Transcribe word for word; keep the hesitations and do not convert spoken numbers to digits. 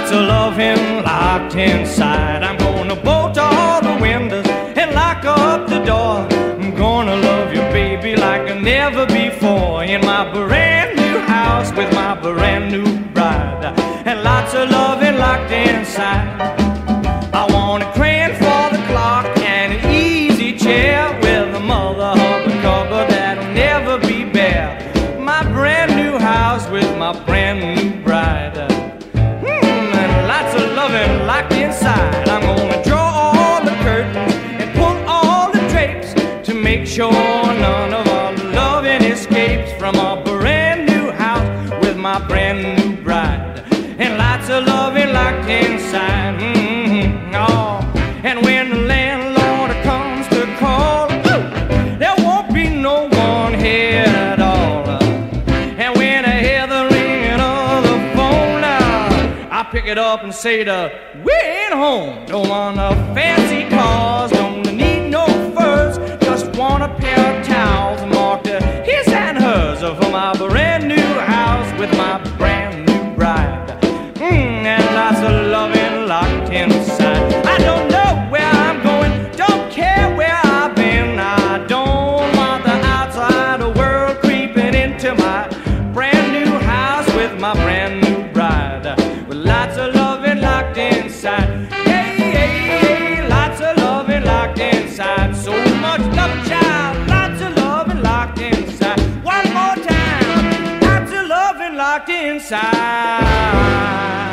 lots of loving locked inside. I'm gonna bolt all the windows and lock up the door. I'm gonna love you, baby, like never before, in my brand new house with my brand new bride, and lots of loving locked inside. I want a crane for the clock and an easy chair with a mother hubbard cover that'll never be bare. My brand new house with my brand new bride, mm, and lots of loving locked inside. I'm gonna draw all the curtains and pull all the drapes to make sure none of our loving escapes from our brand new house with my brand new bride, and lots of loving locked inside. Mm-hmm. Oh, and when the landlord comes to call, ooh, there won't be no one here at all. And when I hear the ringing of the phone, uh, I pick it up and say to, we ain't home. Don't want no fancy cars, don't need no furs, just want a pair of towels marked his and hers for my brand new house with my brand new bride, mm, and lots of loving locked inside. I don't know where I'm going, don't care where I've been. I don't want the outside world creeping into my brand new house with my brand new bride, with lots of loving locked inside. Hey, hey, hey, lots of loving locked inside. So much love, child, lots of loving locked inside. One more time, lots of loving locked inside.